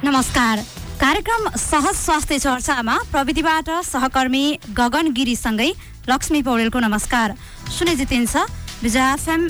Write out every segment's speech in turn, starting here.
नमस्कार। कार्यक्रम सहज स्वास्थ्य चर्चामा प्रविधिबाट सहकर्मी गगन गिरीसँगै लक्ष्मी पौडेलको नमस्कार। सुने जितिन्छ विजय एफएम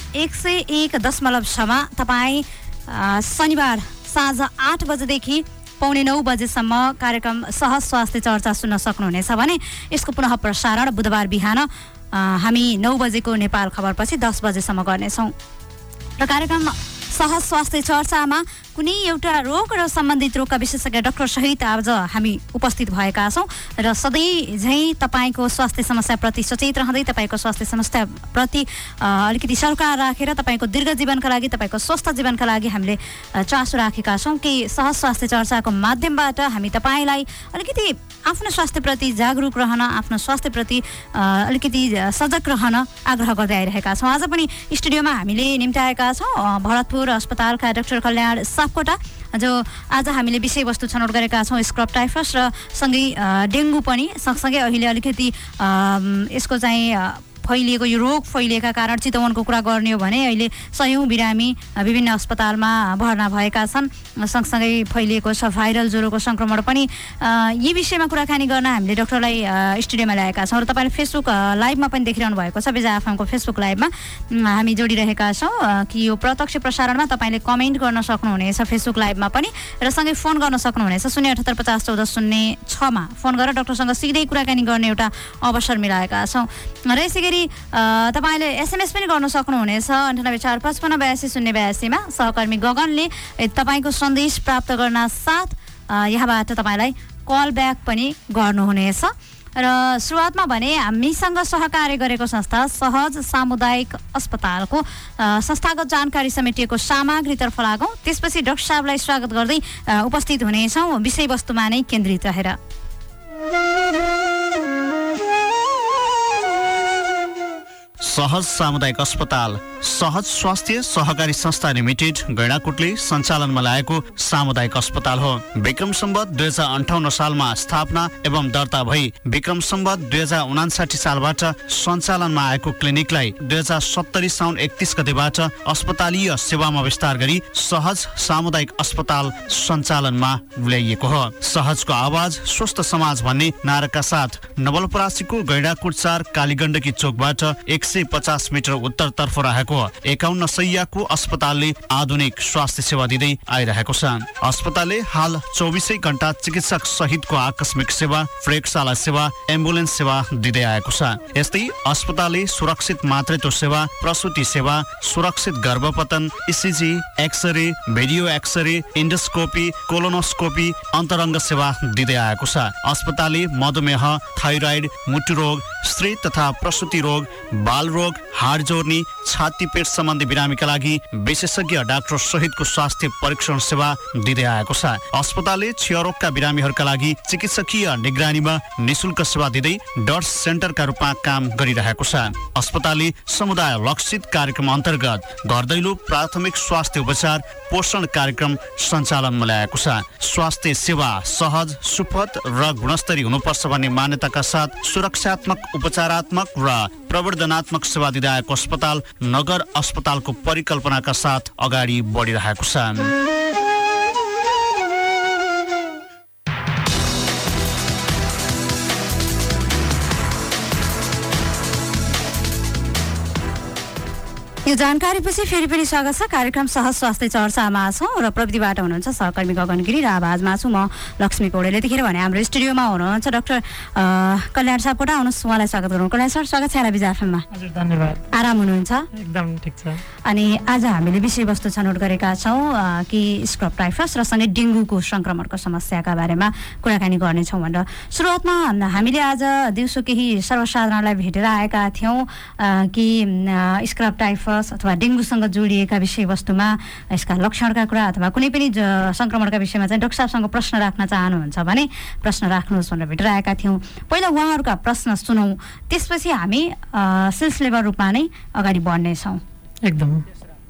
101.6मा तपाईँ शनिबार साँझ 8 बजेदेखि पौने 9 बजेसम्म कार्यक्रम सहज स्वास्थ्य चर्चा सुन्न सक्नुहुनेछ भने यसको पुनः प्रसारण बुधबार बिहान हामी 9 बजेको नेपाल खबरपछि 10 बजेसम्म गर्नेछौँ। र कार्यक्रम सहज स्वास्थ्य चर्चामा कुनै एउटा रोग र सम्बन्धित रोगका विशेषज्ञ डाक्टर सहित आज हामी उपस्थित भएका छौँ र सधैँ झैँ तपाईँको स्वास्थ्य समस्याप्रति सचेत रहँदै तपाईँको स्वास्थ्य समस्याप्रति अलिकति सरकार राखेर तपाईँको दीर्घ जीवनका लागि तपाईँको स्वस्थ जीवनका लागि हामीले चासो राखेका छौँ कि सहज स्वास्थ्य चर्चाको माध्यमबाट हामी तपाईँलाई अलिकति आफ्नो स्वास्थ्यप्रति जागरुक रहन, आफ्नो स्वास्थ्यप्रति अलिकति सजग रहन आग्रह गर्दै आइरहेका छौँ। आज पनि स्टुडियोमा हामीले निम्ताएका छौँ भरतपुर अस्पतालका डाक्टर कल्याण सापकोटा, जो आज हामीले विषयवस्तु छनौट गरेका छौँ स्क्रब टाइफस र सँगै डेङ्गु पनि सँगसँगै अहिले अलिकति यसको चाहिँ फैलिएको यो रोग फैलिएका कारण चितवनको कुरा गर्ने हो भने अहिले सयौं बिरामी विभिन्न अस्पतालमा भर्ना भएका छन्। सँगसँगै फैलिएको छ भाइरल ज्वरोको संक्रमण पनि। यी विषयमा कुराकानी गर्न हामीले डाक्टरलाई स्टुडियोमा ल्याएका छौँ र तपाईँले फेसबुक लाइभमा पनि देखिरहनु भएको छ। विजय एफएमको फेसबुक लाइभमा हामी जोडिरहेका छौँ कि यो प्रत्यक्ष प्रसारणमा तपाईँले कमेन्ट गर्न सक्नुहुनेछ फेसबुक लाइभमा पनि र सँगै फोन गर्न सक्नुहुनेछ 078501406मा फोन गरेर डाक्टरसँग सिधै कुराकानी गर्ने एउटा अवसर मिलाएका छौँ। र यसै गरी तपाईँले एसएमएस पनि गर्न सक्नुहुनेछ 9845582082मा सहकर्मी गगनले तपाईँको सन्देश प्राप्त गर्न साथ यहाँबाट तपाईँलाई कल ब्याक पनि गर्नुहुनेछ। र सुरुवातमा भने हामीसँग सहकार्य गरेको संस्था सहज सामुदायिक अस्पतालको संस्थागत जानकारी समेटिएको सामग्रीतर्फ लागौँ, त्यसपछि डाक्टर साहबलाई स्वागत गर्दै उपस्थित हुनेछौँ विषयवस्तुमा नै केन्द्रित रहेर। सहज सामुदायिक अस्पताल सहज स्वास्थ्य सहकारी संस्था लिमिटेड गैंडाकोटले सञ्चालनमा ल्याएको सामुदायिक अस्पताल हो। विक्रम सम्वत 2058 सालमा स्थापना एवं दर्ता भई विक्रम सम्वत 2059 सालबाट सञ्चालनमा आएको क्लिनिकलाई 2070 साउन 31 गतेबाट अस्पतालीय सेवामा विस्तार गरी सहज सामुदायिक अस्पताल सञ्चालनमा ल्याइएको हो। सहजको आवाज स्वस्थ समाज भन्ने नाराका साथ नवलपरासीको गैंडाकोट 4 कालीगण्डकी चोकबाट 150 मिटर उत्तरतर्फ रहेको 51 शैय्याको अस्पतालले आधुनिक स्वास्थ्य सेवा दिँदै आइरहेको छ। अस्पतालले हाल 24 घण्टा चिकित्सक सहितको आकस्मिक सेवा, प्रयोगशाला सेवा, एम्बुलेन्स सेवा दिँदै आएको छ। यस्तै अस्पतालले सुरक्षित मातृत्व सेवा, प्रसुति सेवा, सुरक्षित गर्भपतन, ECG, x ray, video x ray, endoscopy, colonoscopy, अन्तरङ्ग सेवा दिँदै आएको छ। अस्पतालले मधुमेह, थाइरोइड, मुटु रोग, स्त्री तथा प्रसुति रोग, बाल रोग, हाड जोर्नी, छाती पेट सम्बन्धी बिरामीका लागि विशेषज्ञ डाक्टर सहितको स्वास्थ्य परीक्षण सेवा दिँदै आएको छ। अस्पतालले क्षयरोगका बिरामीहरूका लागि चिकित्सकीय निगरानीमा निशुल्क सेवा दिँदै डट्स सेन्टरका रूपमा काम गरिरहेको छ। अस्पतालले समुदाय लक्षित कार्यक्रम अन्तर्गत घर दैलो प्राथमिक स्वास्थ्य उपचार पोषण कार्यक्रम सञ्चालनमा ल्याएको छ। स्वास्थ्य सेवा सहज, सुपथ र गुणस्तरीय हुनुपर्छ भन्ने मान्यताका साथ सुरक्षात्मक, उपचारात्मक र प्रवर्धनात्मक सेवा दिँदै आएको अस्पताल नगर अस्पतालको परिकल्पनाका साथ अगाडि बढिरहेको छ। यो जानकारीपछि फेरि पनि स्वागत छ। कार्यक्रम सहज स्वास्थ्य चर्चामा छौँ र प्रविधिबाट हुनुहुन्छ सहकर्मी गगन गिरी र आवाजमा छु म लक्ष्मी पौडेल। यतिखेर भने हाम्रो स्टुडियोमा हुनुहुन्छ डाक्टर कल्याण सापकोटा, आउनुहोस् उहाँलाई स्वागत गरौँ। कल्याण सर, स्वागत छ विजय एफएममा। हजुर, धन्यवाद। आराम हुनुहुन्छ? एकदम ठिक छ। अनि आज हामीले विषयवस्तु छनौट गरेका छौँ कि स्क्रब टाइफस र सँगै डेङ्गुको संक्रमणको समस्याका बारेमा कुराकानी गर्नेछौँ भनेर। सुरुवातमा हामीले आज दिउँसो केही सर्वसाधारणलाई भेटेर आएका थियौँ कि स्क्रब टाइफस अथवा डेङ्गुसँग जोडिएका विषयवस्तुमा यसका लक्षणका कुरा अथवा कुनै पनि संक्रमणका विषयमा चाहिँ डाक्टर साहबसँग प्रश्न राख्न चाहनुहुन्छ भने प्रश्न राख्नुहोस् भनेर भेटेर आएका थियौँ। पहिला उहाँहरूका प्रश्न सुनौँ, त्यसपछि हामी सिलसिलेवार रूपमा नै अगाडि बढ्नेछौँ। एकदम।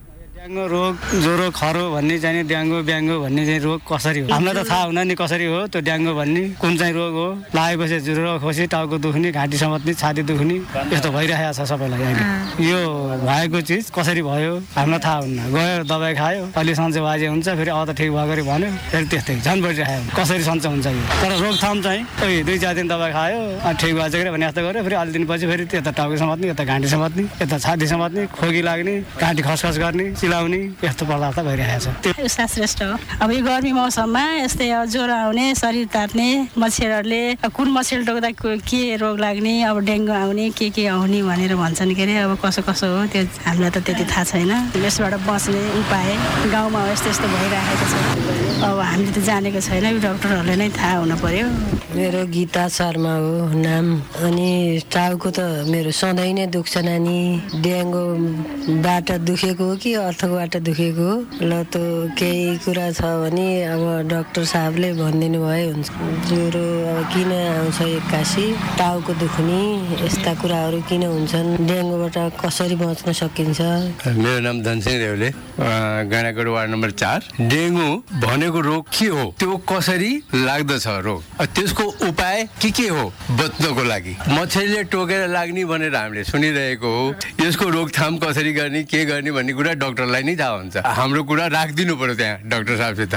डेङ्गु रोग ज्वरो खरो भन्ने चाहिँ डेङ्गु ब्याङ्गु भन्ने चाहिँ रोग कसरी हो हामीलाई त थाहा हुँदैन नि कसरी हो त्यो डेङ्गु भन्ने कुन चाहिँ रोग हो लागेपछि ज्वरो खोसी टाउको दुख्ने घाँटी समात्ने छाती दुख्ने यस्तो भइरहेको छ सबैलाई अहिले यो भएको चिज कसरी भयो हामीलाई थाहा हुन्न गयो दबाई खायो अलि सन्चो बाजे हुन्छ फेरि अब त ठिक भएको भन्यो फेरि त्यस्तै झन् बढिरहेको कसरी सन्चो हुन्छ यो तर रोकथाम चाहिँ 2-4 दिन दबाई खायो ठिक भएको भने जस्तो गर्यो फेरि अलि दिनपछि फेरि यता टाउको समात्ने यता घाँटी समात्ने यता छाती समात्ने खोकी लाग्ने घाँटी खसखस गर्ने चिलाउने यस्तो पदार्थ भइरहेको छ उषा श्रेष्ठ हो अब यो गर्मी मौसममा यस्तै ज्वरो आउने शरीर तात्ने मच्छरहरूले कुन मच्छर टोक्दा के रोग लाग्ने अब डेङ्गु आउने के आउने भनेर भन्छन् के अरे अब कसो हो त्यो हामीलाई त त्यति थाहा छैन यसबाट बच्ने उपाय गाउँमा यस्तो यस्तो भइरहेको छ अब हामीले त जानेको छैन यो डाक्टरहरूले नै थाहा हुन पर्यो मेरो गीता शर्मा हो नाम अनि टाउको त मेरो सधैँ नै दुख्छ नानी डेङ्गुबाट दुखेको हो कि अर्थकोबाट दुखेको हो ल त केही कुरा छ भने अब डाक्टर साहबले भनिदिनु भयो हुन्छ ज्वरो अब किन आउँछ एक्कासी टाउको दुख्ने यस्ता कुराहरू किन हुन्छन् डेङ्गुबाट कसरी बच्न सकिन्छ मेरो नाम Dhansingh Deule Gaindakot ward number 4 dengue भनेको रोग के हो त्यो कसरी लाग्दछ रोग त्यसको उपाय के हो बच्नको लागि मच्छरले टोकेर लाग्ने भनेर हामीले सुनिरहेको हो यसको रोकथाम कसरी गर्ने के गर्ने भन्ने कुरा डाक्टरलाई नै थाहा हुन्छ हाम्रो कुरा राखिदिनु पर्यो त्यहाँ डाक्टर साहबसित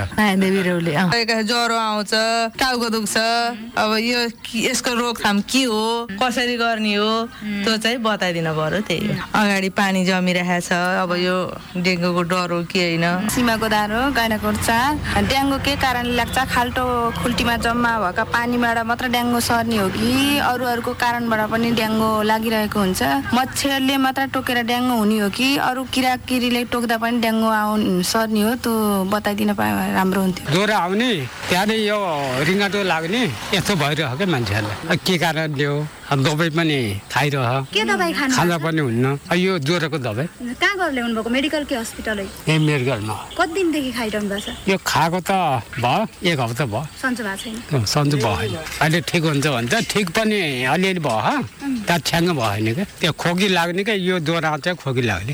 ज्वरो आउँछ टाउको दुख्छ अब यो यसको रोकथाम के हो कसरी गर्ने हो त्यो चाहिँ बताइदिनु पर्यो त्यही अगाडि पानी जमिरहेको छ अब यो डेङ्गुको डर हो कि होइन सीमाको दारो गैंडाकोट 4 डेङ्गु के कारणले लाग्छ खाल्टो खुल्टीमा जम्मा भएका पानीबाट मात्र डेङ्गु सर्ने हो कि अरूको कारणबाट पनि डेङ्गु लागिरहेको हुन्छ मच्छरले मात्र टोकेर डेङ्गु हुने हो कि अरू किराकिरीले टोक्दा पनि डेङ्गु सर्ने हो त्यो बताइदिन पाए राम्रो हुन्थ्यो ज्वरो आउने त्यहाँले यो रिङ्गाटो लाग्ने यस्तो भइरहेको क्या मान्छेहरूलाई के कारणले हो दबाई पनि खाइरह के दबाई खाना पनि हुन्न यो ज्वरोको दबाई कहाँ गएर ल्याउनु भएको मेडिकल के हस्पिटल ए मेडिकलमा कति दिनदेखि खाइरहनु भएको छ यो खाएको त भयो 1 हप्ता भयो सन्चो भएको छैन सन्चो भएन अहिले ठिक हुन्छ भन्छ ठिक पनि अलिअलि भयो ताछ्याङ्ग भएन क्या त्यो खोकी लाग्ने क्या यो ज्वरो आउँछ खोकी लाग्ने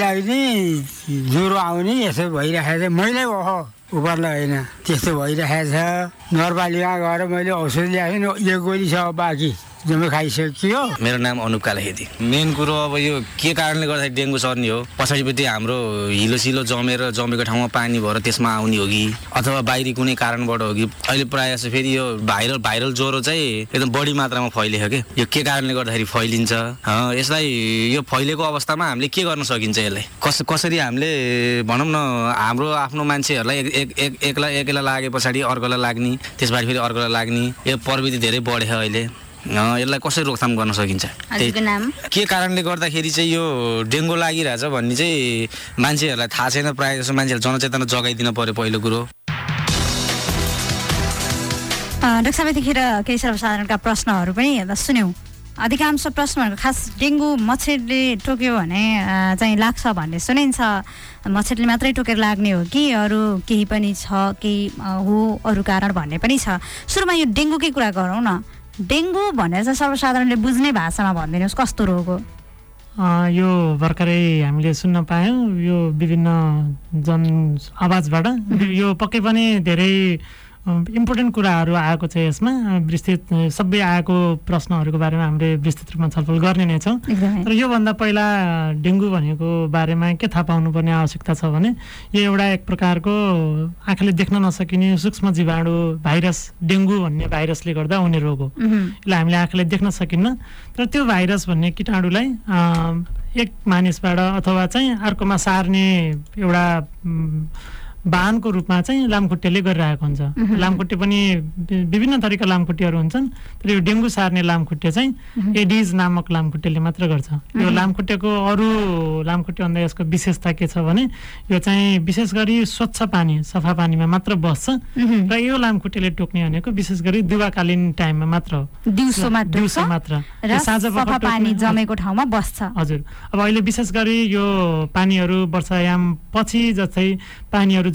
ज्वरो आउने यसो भइरहेको छ मैले हो उपरलाई होइन त्यस्तो भइरहेको छ नरपालिका गएर मैले औषध ल्याएको एक गोली छ बाँकी जम्मै खाइसकियो मेरो नाम अनुप कालाखेती मेन कुरो अब यो के कारणले गर्दाखेरि डेङ्गु सर्ने हो पछाडिपट्टि हाम्रो हिलो जमेको ठाउँमा पानी भएर त्यसमा आउने हो कि अथवा बाहिरी कुनै कारणबाट हो कि अहिले प्रायः जस्तो फेरि यो भाइरल ज्वरो चाहिँ एकदम बढी मात्रामा फैलिएको के यो के कारणले गर्दाखेरि फैलिन्छ यसलाई यो फैलेको अवस्थामा हामीले के गर्न सकिन्छ यसलाई कसरी हामीले भनौँ न हाम्रो आफ्नो मान्छेहरूलाई एकला लागे पछाडि अर्कोलाई लाग्ने त्यसबाट फेरि अर्कोलाई लाग्ने यो प्रविधि धेरै बढ्यो अहिले यसलाई कसरी रोकथाम गर्न सकिन्छ के कारणले गर्दाखेरि चाहिँ यो डेङ्गु लागिरहेछ भन्ने चाहिँ मान्छेहरूलाई थाहा छैन प्रायः जसो मान्छेहरूले जनचेतना जगाइदिन पर्यो पहिलो कुरो डाक्टर साहब यतिखेर केही सर्वसाधारणका प्रश्नहरू पनि सुन्यौँ अधिकांश प्रश्नहरूको खास डेङ्गु मच्छरले टोक्यो भने चाहिँ लाग्छ भन्ने सुनिन्छ मच्छरले मात्रै टोकेर लाग्ने हो कि अरू केही पनि छ केही हो अरू कारण भन्ने पनि छ सुरुमा यो डेङ्गुकै कुरा गरौँ न डेङ्गु भनेर चाहिँ सर्वसाधारणले बुझ्ने भाषामा भनिदिनुहोस् कस्तो रोग हो यो भर्खरै हामीले सुन्न पायौँ यो विभिन्न जन आवाजबाट यो पक्कै पनि धेरै इम्पोर्टेन्ट कुराहरू आएको छ यसमा विस्तृत सबै आएको प्रश्नहरूको बारेमा हामीले विस्तृत रूपमा छलफल गर्ने नै छौँ तर योभन्दा पहिला डेङ्गु भनेको बारेमा के थाहा पाउनुपर्ने आवश्यकता छ भने यो एउटा एक प्रकारको आँखाले देख्न नसकिने सूक्ष्म जीवाणु भाइरस डेङ्गु भन्ने भाइरसले गर्दा हुने रोग हो यसलाई हामीले आँखाले देख्न सकिन्न तर त्यो भाइरस भन्ने कीटाणुलाई एक मानिसबाट अथवा चाहिँ अर्कोमा सार्ने एउटा वाहनको रूपमा चाहिँ लामखुट्टेले गरिरहेको हुन्छ लामखुट्टे पनि विभिन्न थरीका लामखुट्टेहरू हुन्छन् तर यो डेङ्गु सार्ने लामखुट्टे चाहिँ एडिज नामक लामखुट्टेले मात्र गर्छ यो लामखुट्टेको अरू लामखुट्टेभन्दा यसको विशेषता के छ भने यो चाहिँ विशेष गरी स्वच्छ पानी सफा पानीमा मात्र बस्छ र यो लामखुट्टेले टोक्ने भनेको विशेष गरी दिवाकालीन टाइममा मात्र हो दिउँसो मात्र सफा पानी जमेको ठाउँमा बस्छ हजुर अब अहिले विशेष गरी यो पानीहरू वर्षायाम पछि जस्तै पानीहरू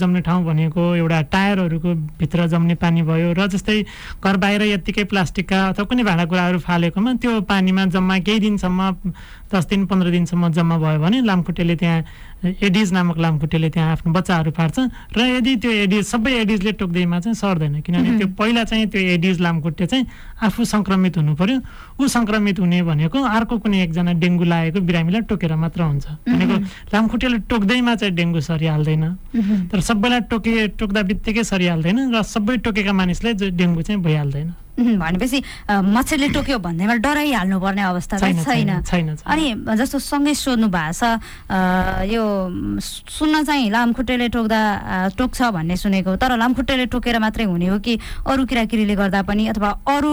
जम्ने ठाउँ भनेको एउटा टायरहरूको भित्र जम्ने पानी भयो र जस्तै घर बाहिर यत्तिकै प्लास्टिकका अथवा कुनै भाँडाकुँडाहरू फालेकोमा त्यो पानीमा जम्मा केही दिनसम्म 10 दिन 15 दिनसम्म जम्मा भयो भने लामखुट्टेले त्यहाँ एडिज नामक लामखुट्टेले त्यहाँ आफ्नो बच्चाहरू पार्छ र यदि त्यो एडिज सबै एडिजले टोक्दैमा चाहिँ सर्दैन किनभने त्यो पहिला चाहिँ त्यो एडिज लामखुट्टे चाहिँ आफू सङ्क्रमित हुनु पर्यो ऊ सङ्क्रमित हुने भनेको अर्को कुनै एकजना डेङ्गु लागेको बिरामीलाई टोकेर मात्र हुन्छ भनेको लामखुट्टेले टोक्दैमा चाहिँ डेङ्गु सरिहाल्दैन तर सबैलाई टोक्दा बित्तिकै सरिहाल्दैन र सबै टोकेका मानिसलाई डेङ्गु चाहिँ भइहाल्दैन भनेपछि मच्छरले टोक्यो भन्दैमा डराइहाल्नु पर्ने अवस्था छैन अनि जस्तो सँगै सोध्नु भएको छ यो सुन्न चाहिँ लामखुट्टेले टोक्छ भन्ने सुनेको तर लामखुट्टेले टोकेर मात्रै हुने हो कि अरू किराकिरीले गर्दा पनि अथवा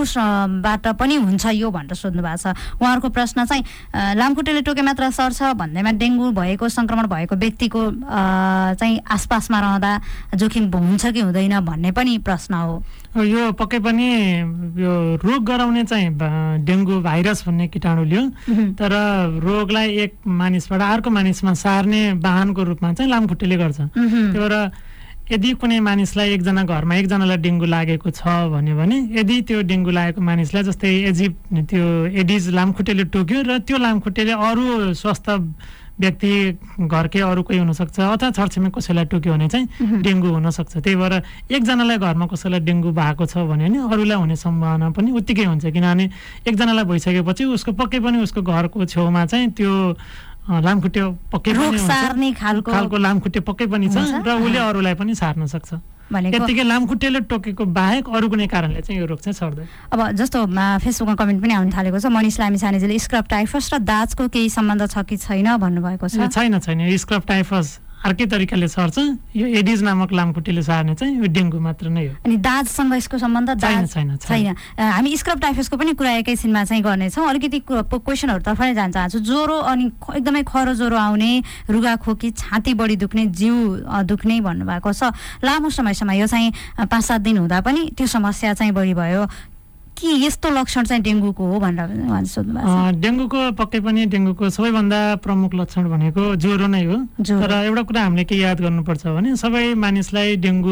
अरूबाट पनि हुन्छ यो भनेर सोध्नु भएको छ उहाँहरूको प्रश्न चाहिँ लामखुट्टेले टोके मात्र सर्छ भन्दैमा डेङ्गु भएको सङ्क्रमण भएको व्यक्तिको चाहिँ आसपासमा रहँदा जोखिम हुन्छ कि हुँदैन भन्ने पनि प्रश्न हो यो पक्कै पनि यो रोग गराउने चाहिँ डेङ्गु भाइरस भन्ने कीटाणुले हो तर रोगलाई एक मानिसबाट अर्को मानिसमा सार्ने वाहनको रूपमा चाहिँ लामखुट्टेले गर्छ त्यही भएर यदि कुनै मानिसलाई एकजना घरमा एकजनालाई डेङ्गु लागेको छ भन्यो भने यदि त्यो डेङ्गु लागेको मानिसलाई जस्तै त्यो एडिज लामखुट्टेले टोक्यो र त्यो लामखुट्टेले अरू स्वस्थ व्यक्ति घरकै अरू कोही हुनसक्छ अथवा छरछिमेक कसैलाई टोक्यो भने चाहिँ डेङ्गु हुनसक्छ त्यही भएर एकजनालाई घरमा कसैलाई डेङ्गु भएको छ भने नि अरूलाई हुने सम्भावना पनि उत्तिकै हुन्छ किनभने एकजनालाई भइसकेपछि उसको पक्कै पनि उसको घरको छेउमा चाहिँ त्यो लामखुट्टे पक्कै पनि सार्ने खालको लामखुट्टे पक्कै पनि छ र उसले अरूलाई पनि सार्न सक्छ यतिकै लामखुट्टेले टोकेको बाहेक अरू कुनै कारणले चाहिँ यो रोग चाहिँ सर्दैन अब जस्तो फेसबुकमा कमेन्ट पनि आउन थालेको छ मनिष लामिछानेजीले स्क्रब टाइफस र दाँजको केही सम्बन्ध छ कि छैन भन्नुभएको छ छैन स्क्रब टाइफस अर्कै तरिकाले सर्छ यो एडिज नामक लामखुट्टेले सार्ने चाहिँ यो डेङ्गु मात्र नै हो अनि दाँजसँग यसको सम्बन्ध छैन हामी स्क्रब टाइफसको पनि कुरा एकैछिनमा चाहिँ गर्नेछौँ अलिकति क्वेसनहरूतर्फ नै जान चाहन्छु ज्वरो अनि एकदमै खरो ज्वरो आउने रुगाखोकी छाती बढी दुख्ने जिउ दुख्ने भन्नुभएको छ लामो समयसम्म यो चाहिँ 5-7 दिन हुँदा पनि त्यो समस्या चाहिँ बढी भयो कि यस्तो लक्षण चाहिँ डेङ्गुको हो भनेर उहाँले सोध्नु भएको छ डेङ्गुको पक्कै पनि डेङ्गुको सबैभन्दा प्रमुख लक्षण भनेको ज्वरो नै हो तर एउटा कुरा हामीले के याद गर्नुपर्छ भने सबै मानिसलाई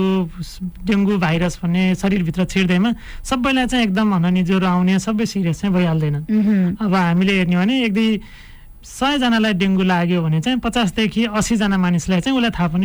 डेङ्गु भाइरस भन्ने शरीरभित्र छिर्दैमा सबैलाई चाहिँ एकदम हननी ज्वरो आउने सबै सिरियस चाहिँ भइहाल्दैन अब हामीले हेर्ने भने यदि 100 जनालाई डेङ्गु लाग्यो भने चाहिँ 50 देखि 80 जना मानिसलाई चाहिँ उसलाई थाहा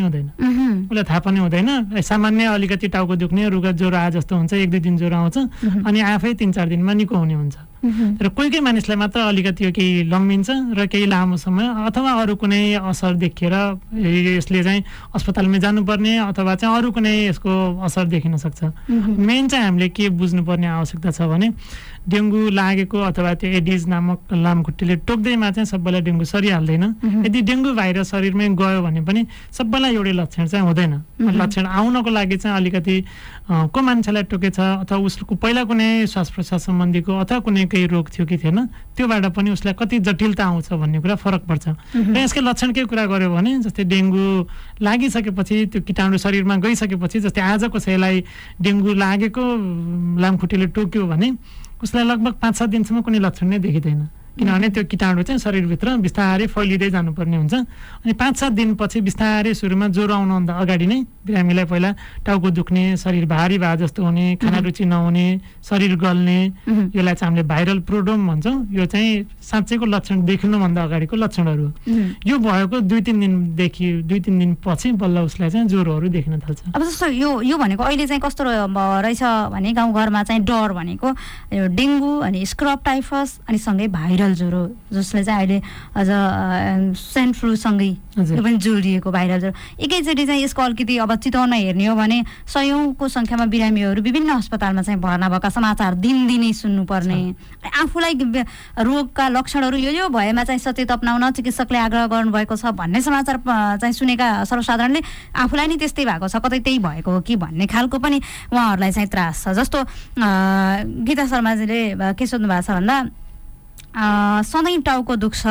पनि हुँदैन सामान्य अलिकति टाउको दुख्ने रुगा ज्वरो आए जस्तो हुन्छ 1-2 दिन ज्वरो आउँछ अनि आफै 3-4 दिनमा निको हुने हुन्छ तर कोही मानिसलाई मात्र अलिकति यो केही लम्बिन्छ र केही लामो समय अथवा अरू कुनै असर देखिएर यसले चाहिँ अस्पतालमा जानुपर्ने अथवा चाहिँ अरू कुनै यसको असर देखिन सक्छ मेन चाहिँ हामीले के बुझ्नुपर्ने आवश्यकता छ भने डेङ्गु लागेको अथवा त्यो एडिज नामक लामखुट्टेले टोक्दैमा चाहिँ सबैलाई डेङ्गु सरिहाल्दैन यदि डेङ्गु भाइरस शरीरमै गयो भने पनि सबैलाई एउटै लक्षण चाहिँ हुँदैन लक्षण आउनको लागि चाहिँ अलिकति को मान्छेलाई टोकेछ अथवा उसको पहिला कुनै श्वास प्रश्वास सम्बन्धीको अथवा कुनै केही रोग थियो कि थिएन त्योबाट पनि उसलाई कति जटिलता आउँछ भन्ने कुरा फरक पर्छ र यसकै लक्षणकै कुरा गर्यो भने जस्तै डेङ्गु लागिसकेपछि त्यो कीटाणु शरीरमा गइसकेपछि जस्तै आज कसैलाई डेङ्गु लागेको लामखुट्टेले टोक्यो भने उसलाई लगभग 5-7 दिनसम्म कुनै लक्षण नै देखिँदैन किनभने त्यो कीटाणु चाहिँ शरीरभित्र बिस्तारै फैलिँदै जानुपर्ने हुन्छ अनि 5-7 दिनपछि बिस्तारै सुरुमा ज्वरो आउनुभन्दा अगाडि नै बिरामीलाई पहिला टाउको दुख्ने शरीर भारी भए जस्तो हुने खाना रुचि नहुने शरीर गल्ने यसलाई चाहिँ हामीले भाइरल प्रोडोम भन्छौँ यो चाहिँ साँच्चैको लक्षण देखिनुभन्दा अगाडिको लक्षणहरू हो यो भएको 2-3 दिनपछि बल्ल उसलाई चाहिँ ज्वरोहरू देखिन थाल्छ अब जस्तो यो भनेको अहिले चाहिँ कस्तो रहेछ भने गाउँघरमा चाहिँ डर भनेको डेङ्गु अनि स्क्रब टाइफस अनि सँगै भाइरल ज्वरो जसले चाहिँ अहिले अझ स्वाइन फ्लूसँगै यो पनि जोडिएको भाइरल ज्वरो एकैचोटि चाहिँ यसको अलिकति अब चितवनमा हेर्ने हो भने 100औंको संख्यामा बिरामीहरू विभिन्न अस्पतालमा चाहिँ भर्ना भएका समाचार दिनदिनै सुन्नुपर्ने आफूलाई रोगका लक्षणहरू यो भएमा चाहिँ सचेत अपनाउन चिकित्सकले आग्रह गर्नुभएको छ भन्ने समाचार चाहिँ सुनेका सर्वसाधारणले आफूलाई नि त्यस्तै भएको छ कतै त्यही भएको हो कि भन्ने खालको पनि उहाँहरूलाई चाहिँ त्रास छ जस्तो गीता शर्माजीले के सोध्नु भएको छ भन्दा सधैँ टाउको दुख्छ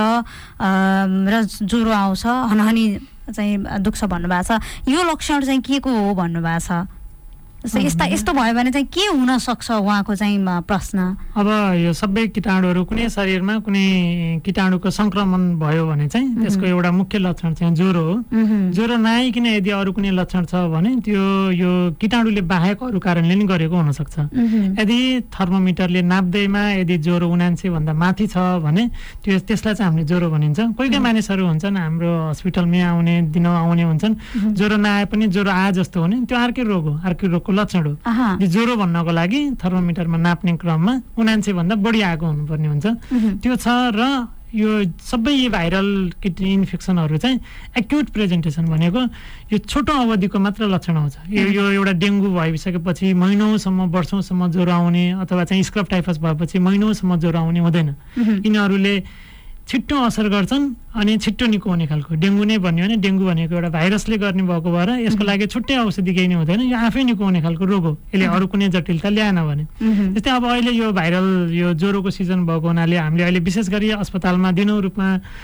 र ज्वरो आउँछ हनहनी चाहिँ दुख्छ भन्नुभएको छ यो लक्षण चाहिँ के को हो भन्नुभएको छ यस्तो भयो भने चाहिँ के हुन सक्छ उहाँको चाहिँ प्रश्न? अब यो सबै कीटाणुहरू कुनै शरीरमा कुनै कीटाणुको संक्रमण भयो भने चाहिँ त्यसको एउटा मुख्य लक्षण चाहिँ ज्वरो हो। ज्वरो नआइकन यदि अरू कुनै लक्षण छ भने त्यो यो कीटाणुले बाहेक अरू कारणले नि गरेको हुनसक्छ। यदि थर्मोमिटरले नाप्दैमा यदि ज्वरो 79 भन्दा माथि छ भने त्यसलाई चाहिँ हामीले ज्वरो भनिन्छ। कोही कोही मानिसहरू हुन्छन् हाम्रो हस्पिटलमै आउने दिन आउने हुन्छन्, ज्वरो नआए पनि ज्वरो आए जस्तो हुने, त्यो अर्कै रोग हो, अर्कै रोगको लक्षण हो। ज्वरो भन्नको लागि थर्मोमिटरमा नाप्ने क्रममा 79 भन्दा बढी आएको हुनुपर्ने हुन्छ। त्यो छ र यो सबै भाइरल इन्फेक्सनहरू चाहिँ एक्युट प्रेजेन्टेसन भनेको यो छोटो अवधिको मात्र लक्षण आउँछ। यो एउटा डेङ्गु भइसकेपछि महिनौसम्म वर्षौँसम्म ज्वरो आउने अथवा चाहिँ स्क्रब टाइफस भएपछि महिनौसम्म ज्वरो आउने हुँदैन। यिनीहरूले छिट्टो असर गर्छन् अनि छिट्टो निको हुने खालको। डेङ्गु नै भन्यो भने डेङ्गु भनेको एउटा भाइरसले गर्ने भएको भएर यसको लागि छुट्टै औषधि केही नै हुँदैन, यो आफै निको हुने खालको रोग हो। यसले अरू कुनै जटिलता ल्याएन भने। जस्तै अब अहिले यो भाइरल यो ज्वरोको सिजन भएको हुनाले हामीले अहिले विशेष गरी अस्पतालमा दिनौँ रूपमा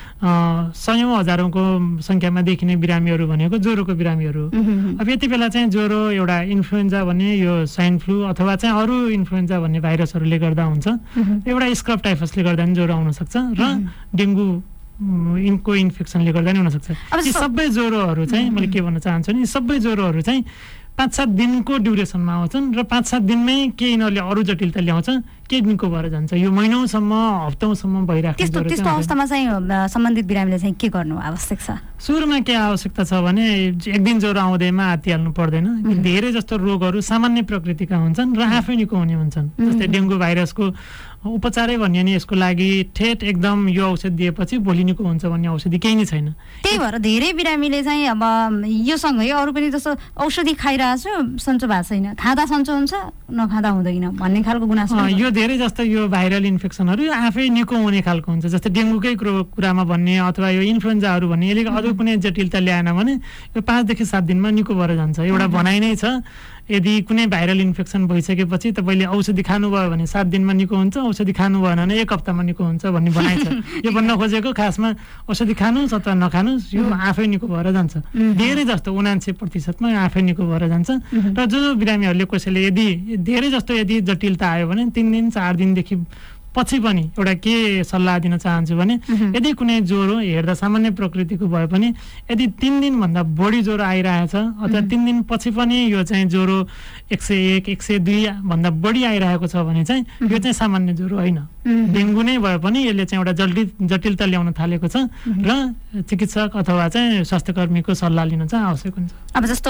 सयौँ हजारौँको सङ्ख्यामा देखिने बिरामीहरू भनेको ज्वरोको बिरामीहरू हो। अब यति बेला चाहिँ ज्वरो एउटा इन्फ्लुएन्जा भन्ने यो स्वाइन फ्लू अथवा चाहिँ अरू इन्फ्लुएन्जा भन्ने भाइरसहरूले गर्दा हुन्छ, एउटा स्क्रब टाइफसले गर्दा पनि ज्वरो आउनसक्छ र डेङ्गु इनको इन्फेक्सनले गर्दा नि हुनसक्छ। यी सबै ज्वरोहरू चाहिँ मैले के भन्न चाहन्छु नि, सबै ज्वरोहरू चाहिँ 5-7 दिनको ड्युरेसनमा आउँछन् र 5-7 दिनमै के यिनीहरूले अरू जटिलता ल्याउँछ, के निको भएर जान्छ। यो महिनौसम्म हप्तौँसम्म भइरहेको त्यस्तो अवस्थामा चाहिँ सम्बन्धित बिरामीले चाहिँ के गर्नु आवश्यक छ? सुरुमा के आवश्यकता छ भने एक दिन ज्वरो आउँदैमा हातिहाल्नु पर्दैन। धेरै जस्तो रोगहरू सामान्य प्रकृतिका हुन्छन् र आफै निको हुने हुन्छन्। जस्तै डेङ्गु भाइरसको उपचारै भन्यो नि यसको लागि ठेट एकदम यो औषध दिएपछि भोलि निको हुन्छ भन्ने औषधि केही नै छैन। त्यही भएर धेरै बिरामीले चाहिँ अब यो सँगै अरू पनि जस्तो औषधि खाइरहेको छु सन्चो भएको छैन, खाँदा सन्चो हुन्छ नखाँदा हुँदैन भन्ने खालको गुनासो। यो धेरै जस्तो यो भाइरल इन्फेक्सनहरू यो आफै निको हुने खालको हुन्छ। जस्तै डेङ्गुकै कुरामा भन्ने अथवा यो इन्फ्लुएन्जाहरू भन्ने यसले अरू कुनै जटिलता ल्याएन भने यो 5 देखि 7 दिनमा निको भएर जान्छ। एउटा भनाइ नै छ, यदि कुनै भाइरल इन्फेक्सन भइसकेपछि तपाईँले औषधि खानुभयो भने 7 दिनमा निको हुन्छ, औषधि खानु भएन भने 1 हप्तामा निको हुन्छ भन्ने भनाइ छ। यो भन्न खोजेको खासमा औषधि खानुहोस् अथवा नखानुहोस् यो आफै निको भएर जान्छ। धेरै जस्तो 79% आफै निको भएर जान्छ। र जो बिरामीहरूले कसैले यदि धेरै जस्तो यदि जटिलता आयो भने 3 दिन 4 दिनदेखि पछि पनि एउटा के सल्लाह दिन चाहन्छु भने यदि कुनै ज्वरो हेर्दा सामान्य प्रकृतिको भए पनि यदि 3 दिनभन्दा बढी ज्वरो आइरहेछ अथवा 3 दिन पछि पनि यो चाहिँ ज्वरो 101, 102 भन्दा बढी आइरहेको छ भने चाहिँ यो चाहिँ सामान्य ज्वरो होइन, डेङ्गु नै भए पनि यसले चाहिँ एउटा जटिलता ल्याउन थालेको छ र चिकित्सक अथवा चाहिँ स्वास्थ्यकर्मीको सल्लाह लिन चाहिँ आवश्यक हुन्छ। अब जस्तो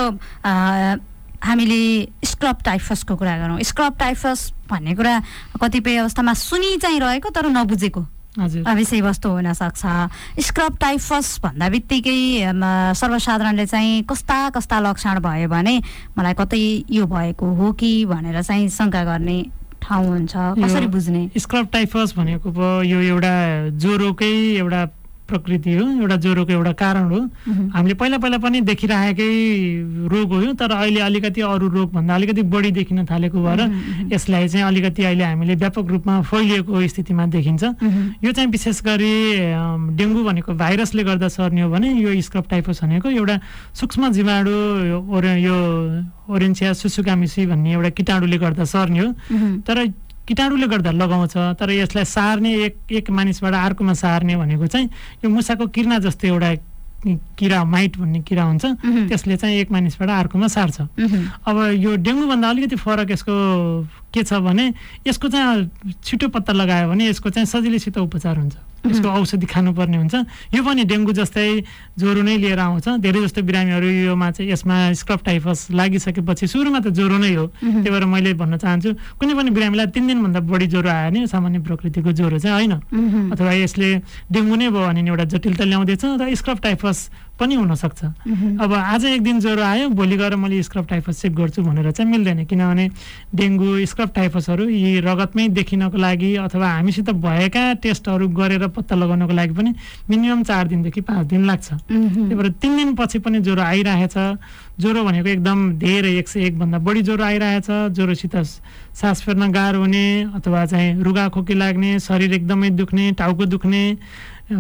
हामीले स्क्रब टाइफसको कुरा गरौँ। स्क्रब टाइफस भन्ने कुरा कतिपय अवस्थामा सुनि चाहिँ रहेको तर नबुझेको विषयवस्तु हुन सक्छ। स्क्रब टाइफस भन्दा बित्तिकै सर्वसाधारणले चाहिँ कस्ता कस्ता लक्षण भयो भने मलाई कतै यो भएको हो कि भनेर चाहिँ शङ्का गर्ने ठाउँ हुन्छ, कसरी बुझ्ने? स्क्रब टाइफस भनेको यो एउटा ज्वरोकै एउटा प्रकृति हो, एउटा ज्वरोको एउटा कारण हो। हामीले पहिला पनि देखिरहेकै रोग हो, तर अहिले अलिकति अरू रोगभन्दा अलिकति बढी देखिन थालेको भएर यसलाई चाहिँ अलिकति अहिले हामीले व्यापक रूपमा फैलिएको स्थितिमा देखिन्छ। यो चाहिँ विशेष गरी डेङ्गु भनेको भाइरसले गर्दा सर्ने हो भने यो स्क्रब टाइफस भनेको एउटा सूक्ष्म जीवाणु यो ओरेन्सिया सुसुगामिसी भन्ने एउटा कीटाणुले गर्दा सर्ने हो। तर कीटाणुले गर्दा लगाउँछ, तर यसलाई सार्ने एक मानिसबाट अर्कोमा सार्ने भनेको चाहिँ यो मुसाको किर्ना जस्तो एउटा किरा माइट भन्ने किरा हुन्छ, त्यसले चाहिँ एक मानिसबाट अर्कोमा सार्छ। अब यो डेङ्गुभन्दा अलिकति फरक यसको के छ भने यसको चाहिँ छिटो पत्ता लगायो भने यसको चाहिँ सजिलैसित उपचार हुन्छ, यसको औषधि खानुपर्ने हुन्छ। यो पनि डेङ्गु जस्तै ज्वरो नै लिएर आउँछ। धेरै जस्तो बिरामीहरू योमा चाहिँ यसमा स्क्रब टाइफस लागिसकेपछि सुरुमा त ज्वरो नै हो। त्यही भएर मैले भन्न चाहन्छु कुनै पनि बिरामीलाई 3 दिनभन्दा बढी ज्वरो आयो भने सामान्य प्रकृतिको ज्वरो चाहिँ होइन, अथवा यसले डेङ्गु नै भयो भने एउटा जटिलता ल्याउँदैछ र स्क्रब टाइफस पनि हुनसक्छ। अब आज एक दिन ज्वरो आयो भोलि गएर मैले स्क्रब टाइफस चेक गर्छु भनेर चाहिँ मिल्दैन, किनभने डेङ्गु स्क्रब टाइफसहरू यी रगतमै देखिनको लागि अथवा हामीसित भएका टेस्टहरू गरेर पत्ता लगाउनको लागि पनि मिनिमम 4 दिनदेखि 5 दिन लाग्छ। त्यही भएर 3 दिनपछि पनि ज्वरो आइरहेछ, ज्वरो भनेको एकदम धेरै 101 भन्दा बढी ज्वरो आइरहेछ, ज्वरोसित सास फेर्न गाह्रो हुने अथवा चाहिँ रुगाखोकी लाग्ने, शरीर एकदमै दुख्ने, टाउको दुख्ने,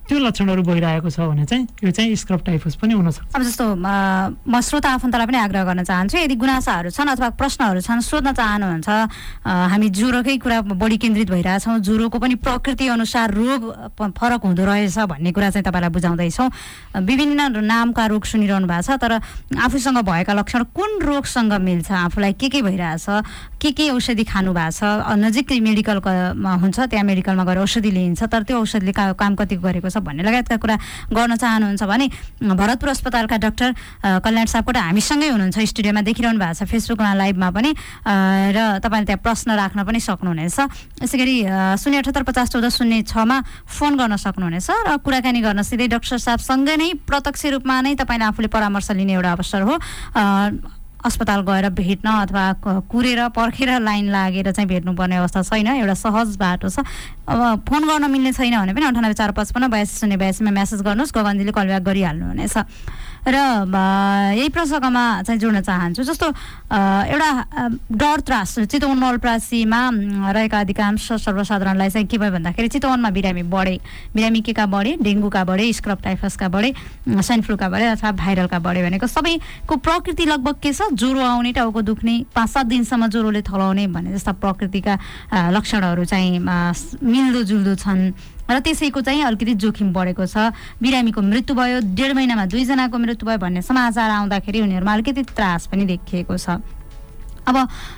त्यो लक्षणहरू भइरहेको छ भने चाहिँ यो चाहिँ स्क्रब टाइफस पनि हुनसक्छ। अब जस्तो म श्रोता आफन्तलाई पनि आग्रह गर्न चाहन्छु, यदि गुनासाहरू छन् अथवा प्रश्नहरू छन्, सोध्न चाहनुहुन्छ, हामी ज्वरोकै कुरा बढी केन्द्रित भइरहेछौँ, ज्वरोको पनि प्रकृति अनुसार रोग फरक हुँदो रहेछ भन्ने कुरा चाहिँ तपाईँलाई बुझाउँदैछौँ। विभिन्न नामका रोग सुनिरहनु भएको छ, तर आफूसँग भएका लक्षण कुन रोगसँग मिल्छ, आफूलाई के भइरहेछ, के औषधि खानु भएको छ, नजिकै मेडिकलमा हुन्छ त्यहाँ मेडिकलमा गएर औषधि लिइन्छ, तर त्यो औषधिले काम कति गरेको छ भन्ने लगायतका कुरा गर्न चाहनुहुन्छ भने भरतपुर अस्पतालका डाक्टर कल्याण सापकोटा हामीसँगै हुनुहुन्छ, स्टुडियोमा देखिरहनु भएको छ, फेसबुकमा लाइभमा पनि, र तपाईँले त्यहाँ प्रश्न राख्न पनि सक्नुहुनेछ। यसै गरी 078501406मा फोन गर्न सक्नुहुनेछ र कुराकानी गर्न सिधै डाक्टर साहबसँगै नै प्रत्यक्ष रूपमा नै तपाईँले आफूले परामर्श लिने एउटा अवसर हो। अस्पताल गएर भेट्न अथवा कुरेर पर्खेर लाइन लागेर चाहिँ भेट्नुपर्ने अवस्था छैन, एउटा सहज बाटो छ। अब फोन गर्न मिल्ने छैन भने पनि 9845582082मा मेसेज गर्नुहोस्, गगनजीले कल ब्याक गरिहाल्नुहुनेछ। र यही प्रसङ्गमा चाहिँ जोड्न चाहन्छु, जस्तो एउटा डर त्रास चितवन नवलपरासीमा रहेका अधिकांश सर्वसाधारणलाई चाहिँ के भयो भन्दाखेरि चितवनमा बिरामी केका बढे, डेङ्गुका बढे, स्क्रब टाइफसका बढे, स्वाइन फ्लूका बढे अथवा भाइरलका बढे भनेको सबैको प्रकृति लगभग के छ, ज्वरो आउने, टाउको दुख्ने, 5-7 दिनसम्म ज्वरोले थलाउने भन्ने जस्ता प्रकृतिका लक्षणहरू चाहिँ मिल्दोजुल्दो छन् र त्यसैको चाहिँ अलिकति जोखिम बढेको छ। बिरामीको मृत्यु भयो, 1.5 महिनामा 2 जनाको मृत्यु भयो भन्ने समाचार आउँदाखेरि उनीहरूमा अलिकति त्रास पनि देखिएको छ। अब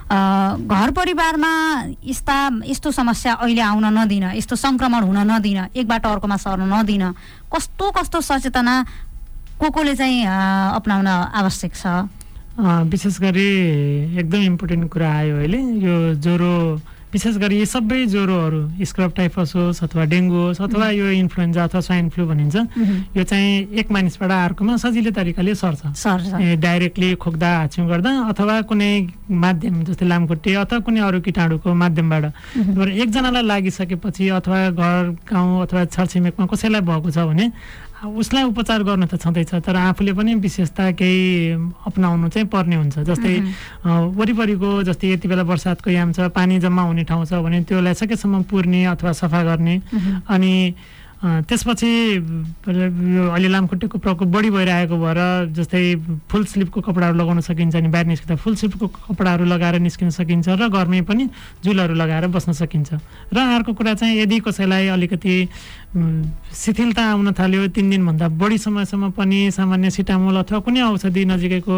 घर परिवारमा यस्तो समस्या अहिले आउन नदिन, यस्तो सङ्क्रमण हुन नदिन, एकबाट अर्कोमा सर्न नदिन, कस्तो सचेतना कोले चाहिँ अपनाउन आवश्यक छ? विशेष गरी एकदम इम्पोर्टेन्ट कुरा आयो अहिले, यो ज्वरो विशेष गरी यी सबै ज्वरोहरू स्क्रब टाइफस होस् अथवा डेङ्गु होस् अथवा यो इन्फ्लुएन्जा अथवा स्वाइन फ्लू भनिन्छ, यो चाहिँ एक मानिसबाट अर्कोमा सजिलो तरिकाले सर्छ। डाइरेक्टली खोक्दा हाच्छ्यौँ गर्दा अथवा कुनै माध्यम जस्तै लामखुट्टे अथवा कुनै अरू कीटाणुको माध्यमबाट एकजनालाई लागिसकेपछि अथवा घर गाउँ अथवा छरछिमेकमा कसैलाई भएको छ भने उसलाई उपचार गर्न त छँदैछ, तर आफूले पनि विशेषता केही अपनाउनु चाहिँ पर्ने हुन्छ। जस्तै वरिपरिको जस्तै यति बेला बर्सातको याम छ, पानी जम्मा हुने ठाउँ छ भने त्यसलाई सकेसम्म पुर्ने अथवा सफा गर्ने। अनि त्यसपछि अहिले लामखुट्टेको प्रकोप बढी भइरहेको भएर जस्तै फुल स्लिपको कपडाहरू लगाउन सकिन्छ, अनि बाहिर निस्किँदा फुल स्लिपको कपडाहरू लगाएर निस्किन सकिन्छ र घरमै पनि झुलहरू लगाएर बस्न सकिन्छ। र अर्को कुरा चाहिँ यदि कसैलाई अलिकति शिथिलता आउन थाल्यो, 3 दिनभन्दा बढी समयसम्म पनि सामान्य सिटामोल अथवा कुनै औषधि नजिकैको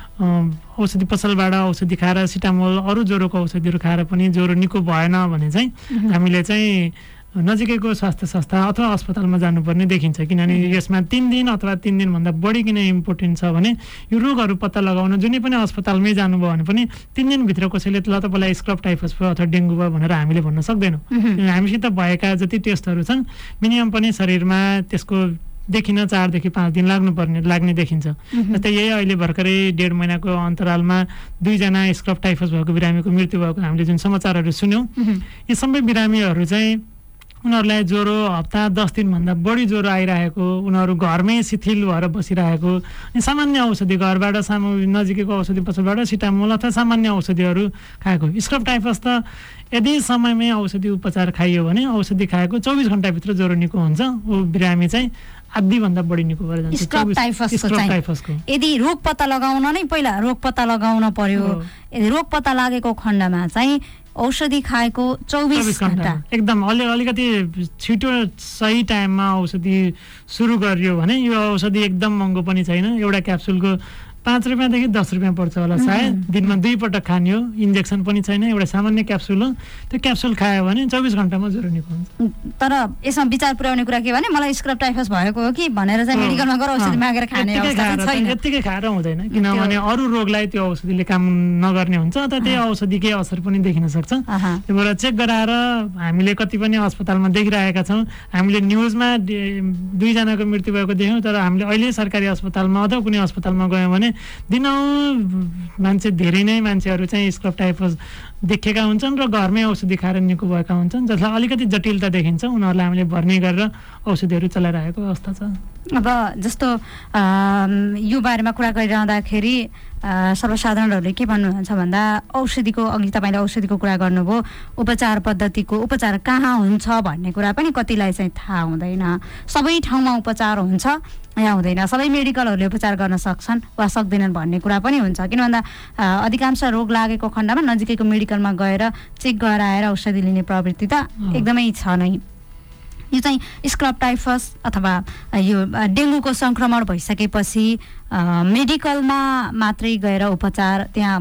औषधि पसलबाट औषधि खाएर सिटामोल अरू ज्वरोको औषधिहरू खाएर पनि ज्वरो निको भएन भने चाहिँ हामीले चाहिँ नजिकैको स्वास्थ्य संस्था अथवा अस्पतालमा जानुपर्ने देखिन्छ। किनभने यसमा 3 दिन अथवा 3 दिनभन्दा बढी किन इम्पोर्टेन्ट छ भने यो रोगहरू पत्ता लगाउन जुनै पनि अस्पतालमै जानुभयो भने पनि 3 दिनभित्र कसैले ल तपाईँलाई स्क्रब टाइफस भयो अथवा डेङ्गु भयो भनेर हामीले भन्न सक्दैनौँ। हामीसित भएका जति टेस्टहरू छन् मिनिमम पनि शरीरमा त्यसको देखिन 4 देखि 5 दिन लाग्ने देखिन्छ। जस्तै यही अहिले भर्खरै 1.5 महिनाको अन्तरालमा 2 जना स्क्रब टाइफस भएको बिरामीको मृत्यु भएको हामीले जुन समाचारहरू सुन्यौँ, यी सबै बिरामीहरू चाहिँ उनीहरूलाई ज्वरो हप्ता 10 दिनभन्दा बढी ज्वरो आइरहेको, उनीहरू घरमै शिथिल भएर बसिरहेको, अनि सामान्य औषधि घरबाट नजिकैको औषधि पसलबाट सिटामोल अथवा सामान्य औषधिहरू खाएको। स्क्रब टाइफस त यदि समयमै औषधि उपचार खाइयो भने औषधि खाएको 24 घण्टाभित्र ज्वरो निको हुन्छ। ऊ बिरामी चाहिँ आधीभन्दा बढी निको भएर जान्छ। स्क्रब टाइफसको यदि रोग पत्ता लगाउन नै पहिला रोग पत्ता लगाउन पर्यो, यदि रोग पत्ता लागेको खण्डमा चाहिँ औषधि खाएको 24 घण्टा एकदम अलिकति छिटो सही टाइममा औषधि सुरु गरियो भने यो औषधि एकदम महँगो पनि छैन। एउटा क्याप्सुलको 5 रुपियाँदेखि 10 रुपियाँ पर्छ होला सायद, दिनमा 2 पटक खाने हो, इन्जेक्सन पनि छैन, एउटा सामान्य क्याप्सुल हो। त्यो क्याप्सुल खायो भने 24 घण्टामा ज्वरो निको हुन्छ। तर यसमा विचार पुर्याउने कुरा के भने मलाई स्क्रब टाइफस भएको हो कि भनेर चाहिँ मेडिकलमा गएर औषधि मागेर खाने अवस्था छैन। यत्तिकै खाएर हुँदैन, किनभने अरू रोगलाई त्यो औषधिले काम नगर्ने हुन्छ, त त्यही औषधिकै असर पनि देखिन सक्छ। त्यही भएर चेक गराएर हामीले कति पनि अस्पतालमा देखिरहेका छौँ, हामीले न्युजमा 2 जनाको मृत्यु भएको देख्यौँ, तर हामीले अहिले सरकारी अस्पतालमा अथवा कुनै अस्पतालमा गयौँ भने दिनहुँ धेरै नै मान्छेहरू चाहिँ स्क्रब टाइफस देखेका हुन्छन् र घरमै औषधि खाएर निको भएका हुन्छन्। जसलाई अलिकति जटिलता देखिन्छ उनीहरूलाई हामीले भर्नी गरेर औषधिहरू चलाइरहेको अवस्था छ। अब जस्तो यो बारेमा कुरा गरिरहँदाखेरि सर्वसाधारणहरूले के भन्नुहुन्छ भन्दा औषधिको अघि तपाईँले औषधिको कुरा गर्नुभयो, उपचार पद्धतिको उपचार कहाँ हुन्छ भन्ने कुरा पनि कतिलाई चाहिँ थाहा हुँदैन। सबै ठाउँमा उपचार हुन्छ या हुँदैन, सबै मेडिकलहरूले उपचार गर्न सक्छन् वा सक्दैनन् भन्ने कुरा पनि हुन्छ। किन भन्दा अधिकांश रोग लागेको खण्डमा नजिकैको मेडिकलमा गएर चेक गराएर औषधि लिने प्रवृत्ति त एकदमै छ नै। यो चाहिँ स्क्रब टाइफस अथवा यो डेङ्गुको सङ्क्रमण भइसकेपछि मेडिकलमा मात्रै गएर उपचार त्यहाँ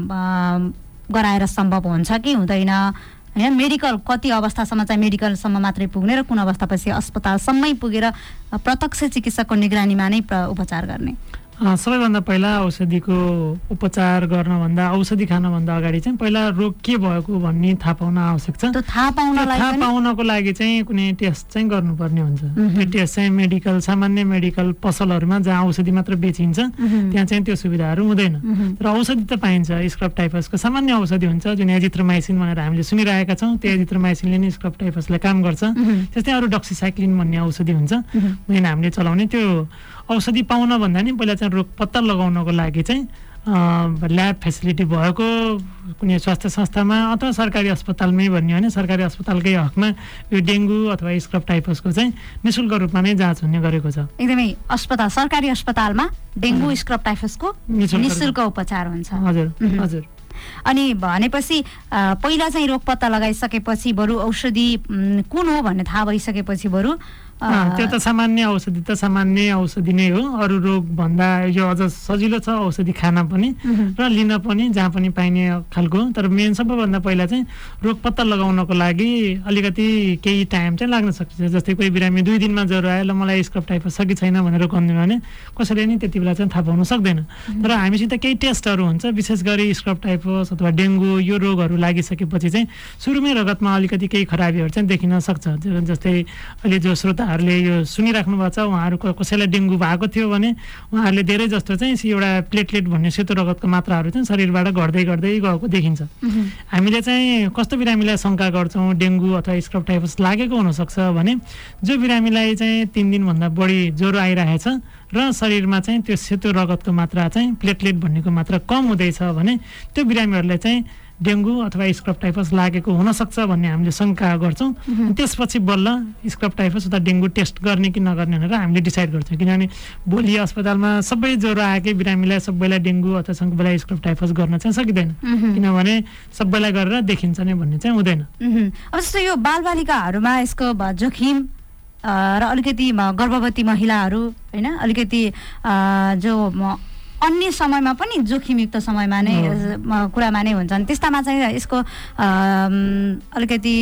गराएर सम्भव हुन्छ कि हुँदैन, होइन? मेडिकल कति अवस्थासम्म चाहिँ मेडिकलसम्म मात्रै पुग्ने र कुन अवस्थापछि अस्पतालसम्मै पुगेर प्रत्यक्ष चिकित्सकको निगरानीमा नै उपचार गर्ने? सबैभन्दा पहिला औषधिको उपचार गर्नभन्दा औषधि खानभन्दा अगाडि चाहिँ पहिला रोग के भएको भन्ने थाहा पाउन आवश्यक छ। थाहा पाउनको लागि चाहिँ कुनै टेस्ट चाहिँ गर्नुपर्ने हुन्छ। त्यो टेस्ट चाहिँ मेडिकल सामान्य मेडिकल पसलहरूमा जहाँ औषधि मात्र बेचिन्छ त्यहाँ चाहिँ त्यो सुविधाहरू हुँदैन। र औषधि त पाइन्छ। स्क्रब टाइफसको सामान्य औषधि हुन्छ जुन एजिथ्रोमाइसिन भनेर हामीले सुनिरहेका छौँ। त्यो एजिथ्रोमाइसिनले नै स्क्रब टाइफसलाई काम गर्छ। त्यस्तै अरू डक्सिसाइक्लिन भन्ने औषधि हुन्छ मेन हामीले चलाउने। त्यो औषधि पाउन भन्दा नि पहिला चाहिँ रोग पत्ता लगाउनको लागि चाहिँ ल्याब फेसिलिटी भएको कुनै स्वास्थ्य संस्थामा अथवा सरकारी अस्पतालमै भन्ने हो भने सरकारी अस्पतालकै हकमा यो डेङ्गु अथवा स्क्रब टाइफसको चाहिँ निःशुल्क रूपमा नै जाँच हुने गरेको छ। एकदमै सरकारी अस्पतालमा डेङ्गु स्क्रब टाइफसको निःशुल्क उपचार हुन्छ। हजुर हजुर। अनि भनेपछि पहिला चाहिँ रोग पत्ता लगाइसकेपछि बरु औषधि कुन हो भन्ने थाहा भइसकेपछि बरु त्यो त सामान्य औषधि नै हो। अरू रोग भन्दा यो अझ सजिलो छ औषधि खान पनि र लिन पनि जहाँ पनि पाइने खालको। तर मेन सबैभन्दा पहिला चाहिँ रोग पत्ता लगाउनको लागि अलिकति केही टाइम चाहिँ लाग्न सक्छ। जस्तै कोही बिरामी 2 दिनमा ज्वरो आयो ल मलाई स्क्रब टाइफस छ कि छैन भनेर भन्दिनँ भने कसैले नि त्यति बेला चाहिँ थाहा पाउन सक्दैन। तर हामीसित केही टेस्टहरू हुन्छ, विशेष गरी स्क्रब टाइफस अथवा डेङ्गु यो रोगहरू लागिसकेपछि चाहिँ सुरुमै रगतमा अलिकति केही खराबीहरू चाहिँ देखिन सक्छ। जस्तै अहिले जो श्रोताहरूले यो सुनिराख्नु भएको छ उहाँहरू कसैलाई डेङ्गु भएको थियो भने उहाँहरूले धेरै जस्तो चाहिँ एउटा प्लेटलेट भन्ने सेतो रगतको मात्राहरू चाहिँ शरीरबाट घट्दै गएको देखिन्छ। हामीले चाहिँ कस्तो बिरामीलाई शङ्का गर्छौँ डेङ्गु अथवा स्क्रब टाइफस लागेको हुनसक्छ भने जो बिरामीलाई चाहिँ 3 दिनभन्दा बढी ज्वरो आइरहेछ र शरीरमा चाहिँ त्यो सेतो रगतको मात्रा चाहिँ प्लेटलेट भन्नेको मात्रा कम हुँदैछ भने त्यो बिरामीहरूलाई चाहिँ डेङ्गु अथवा स्क्रब टाइफस लागेको हुनसक्छ भन्ने हामीले शङ्का गर्छौँ। त्यसपछि बल्ल स्क्रब टाइफस अथवा डेङ्गु टेस्ट गर्ने कि नगर्ने भनेर हामीले डिसाइड गर्छौँ। किनभने भोलि अस्पतालमा सबै ज्वरो आएकै बिरामीलाई सबैलाई डेङ्गु अथवा सबैलाई स्क्रब टाइफस गर्न चाहिँ सकिँदैन, किनभने सबैलाई गरेर देखिन्छ नै भन्ने चाहिँ हुँदैन। अब जस्तो यो बालबालिकाहरूमा यसको जोखिम र अलिकति गर्भवती महिलाहरू होइन अलिकति जो अन्य समयमा पनि जोखिमयुक्त समयमा नै कुरामा नै हुन्छन्, त्यस्तामा चाहिँ यसको अलिकति